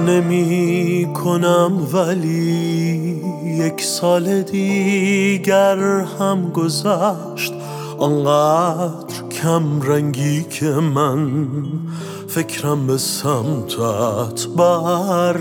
نمی کنم ولی 1 سال دیگر هم گذشت، آنقدر کم رنگی که من فکرم به سمتت بر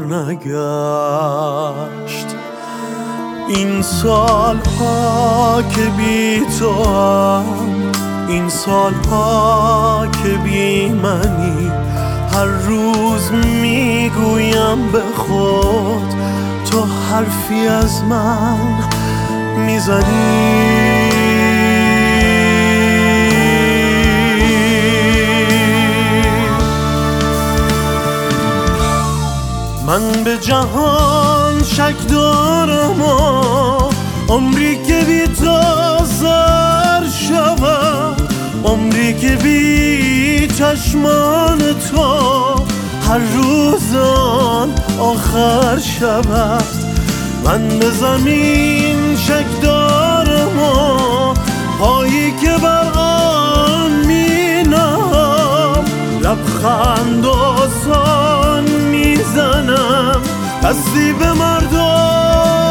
نگشت. این سالها که بی تو هم، این سالها که بی منی، هر روز میگویم به خود تو حرفی از من میزنی. من به جهان شک دارم و عمری که بی تو سر شود، عمری که بی چشمان تو هر روز آن آخر شود. من به زمین شک دارم و پایی که بر آن می نهم، لبخند آسان میزنم دستی به مردم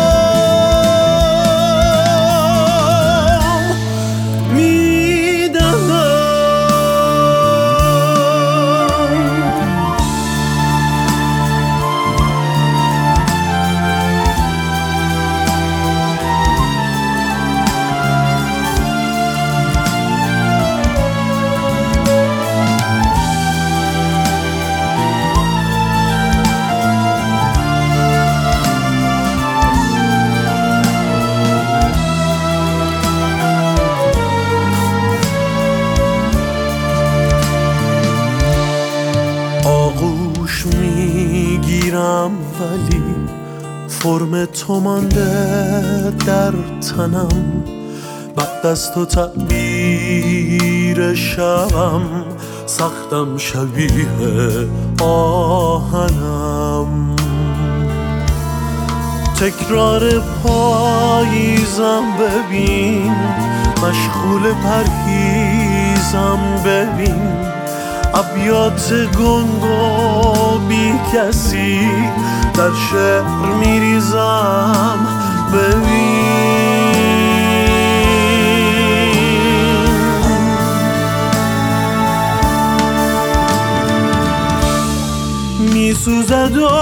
آغوش میگیرم ولی فرم تو مانده در تنم، بعد از تو تعبیر شبم سختم شبیه آهنم. تکرار پاییزم ببین، مشغول پرهیزم ببین، ابیات گنگ و بی کسی در شعر میریزم ببین. میسوزد و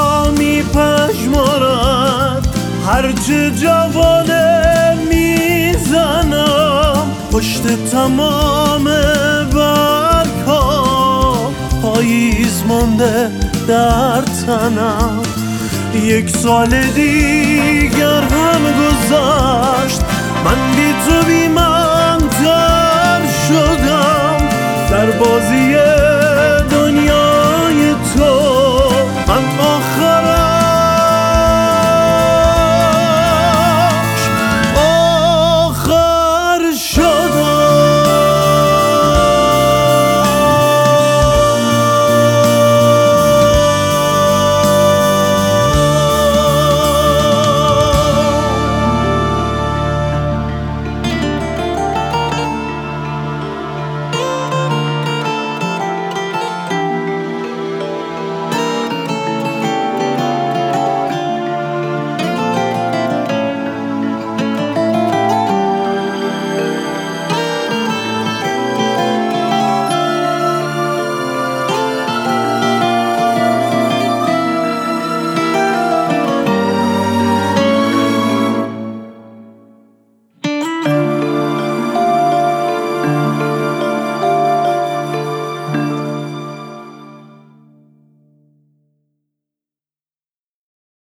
میپژمرد هرچه جوانه میزنم، پشت تمام پاییز مانده در تنم. 1 سال دیگر هم گذشت، من بی تو بی من تر شدم، در بازی